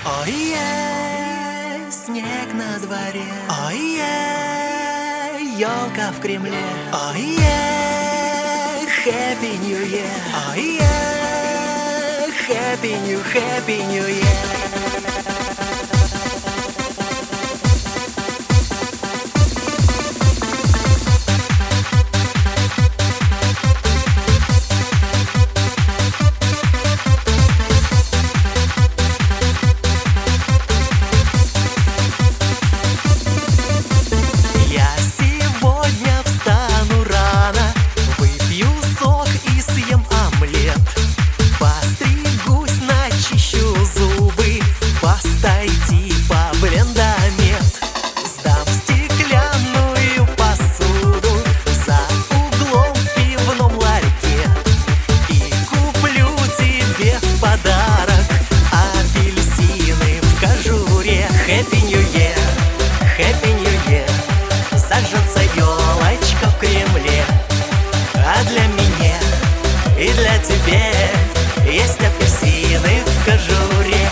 Ой-е, снег на дворе. Ой-е, елка в Кремле. Ой-е, Happy New Year. Ой-е, Happy New Year. Happy New Year, Happy New Year. Зажжется елочка в Кремле, а для меня и для тебя есть апельсины в кожуре.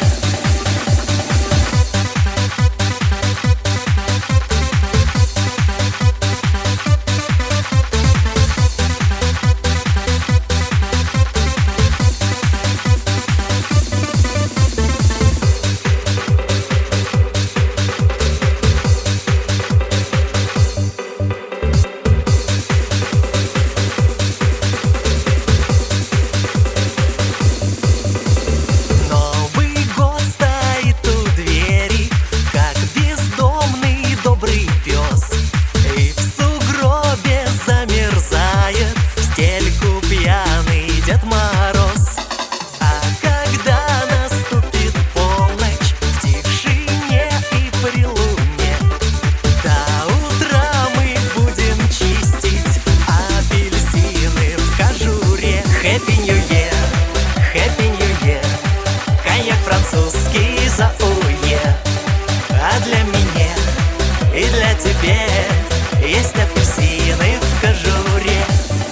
Дед Мороз. А когда наступит полночь в тишине и при луне, до утра мы будем чистить апельсины в кожуре. Happy New Year, Happy New Year. Коньяк французский за УЕ, а для меня и для тебя есть апельсины в кожуре.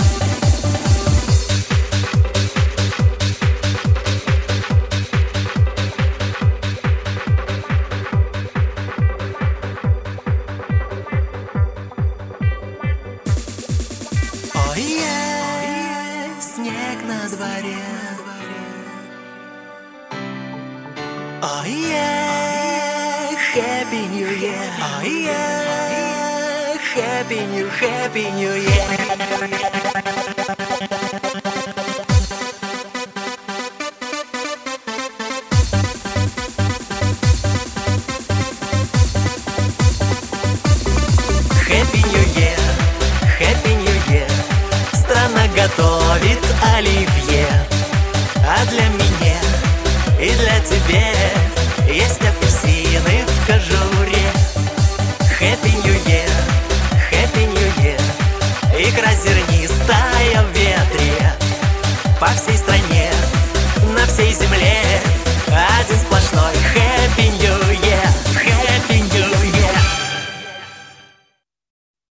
Ой-е, снег на дворе. Ой-е, Happy New Year. Ой-е, Happy New Year. Готовит оливье, а для меня и для тебя есть апельсины в кожуре. Happy New Year, Happy New Year. Икра зернистая в ветре, по всей стране, на всей земле один сплошной Happy New Year.